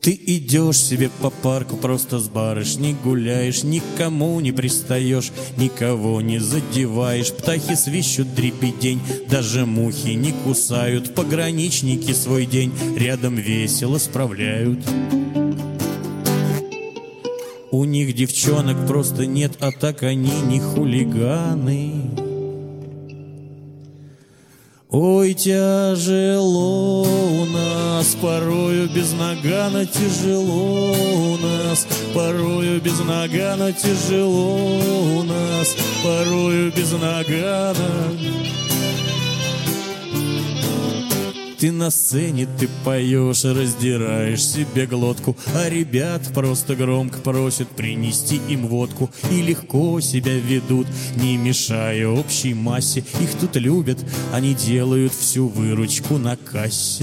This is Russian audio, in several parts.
Ты идешь себе по парку просто с барышней гуляешь, никому не пристаешь, никого не задеваешь. Птахи свищут дребедень, даже мухи не кусают. Пограничники свой день рядом весело справляют. У них девчонок просто нет, а так они не хулиганы. Ой, тяжело у нас, порою без нагана тяжело у нас, порою без нагана тяжело у нас, порою без нагана. Ты на сцене, ты поешь, раздираешь себе глотку, а ребят просто громко просят принести им водку и легко себя ведут, не мешая общей массе. Их тут любят, они делают всю выручку на кассе.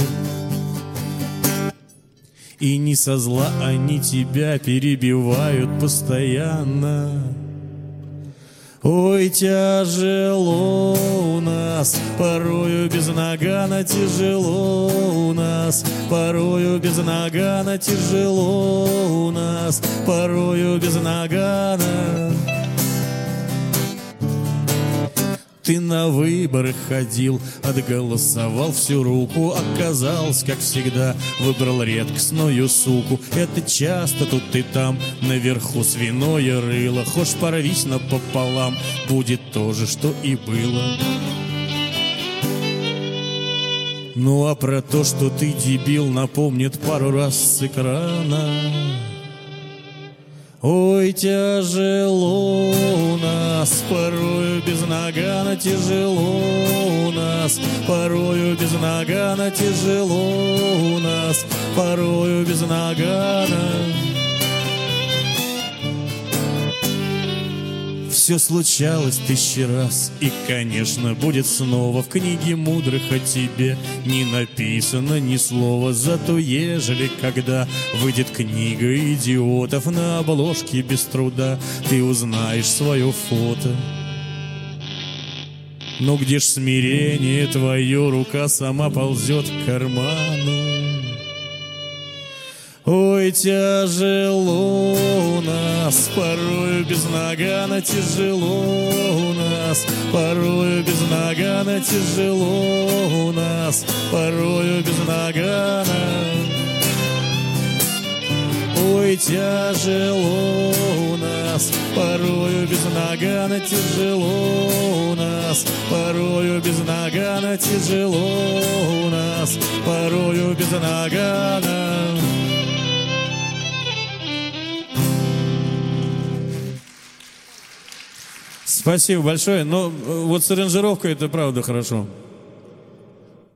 И не со зла они тебя перебивают постоянно. Ой, тяжело у нас, порою без нагана тяжело у нас, порою без нагана тяжело у нас, порою без нагана. Ты на выборы ходил, отголосовал всю руку, оказался, как всегда, выбрал редкостную суку. Это часто тут и там, наверху свиное рыло. Хошь порвись напополам, будет то же, что и было. Ну а про то, что ты дебил, напомнит пару раз с экрана. Ой, тяжело у нас, порою без нагана тяжело у нас, порою без нагана тяжело у нас, порою без нагана. Все случалось 1000 раз, и, конечно, будет снова. В книге мудрых о тебе не написано ни слова. Зато ежели когда выйдет книга идиотов, на обложке без труда ты узнаешь свое фото. Но где ж смирение твое, рука сама ползет к карману. Ой, тяжело у нас, порою без нагана тяжело у нас, порою без нагана тяжело у нас, порою без нагана. Ой, тяжело у нас, порою без нагана тяжело у нас, порою без нагана тяжело у нас, порою без нагана. Спасибо большое. Но вот с аранжировкой это правда хорошо.